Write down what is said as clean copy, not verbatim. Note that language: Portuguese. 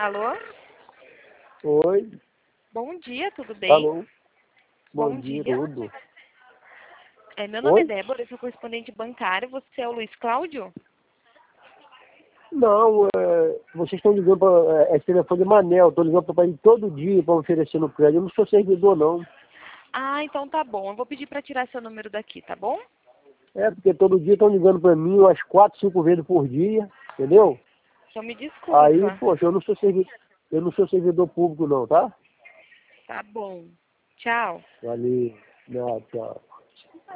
Alô? Oi. Bom dia, tudo bem? Alô. Bom dia, dia. tudo. Meu nome é Oi? Débora, eu sou correspondente bancário. Você é o Luiz Cláudio? Não, vocês estão ligando para esse telefone de Manel, estou ligando para ir todo dia para oferecer no prédio. Eu não sou servidor, não. Ah, então tá bom. Eu vou pedir para tirar seu número daqui, tá bom? É, porque todo dia estão ligando para mim umas 4, 5 vezes por dia, entendeu? Então me Aí, desculpa. poxa, eu não sou servidor público, não, tá? Tá bom. Tchau. Valeu. Não, tchau.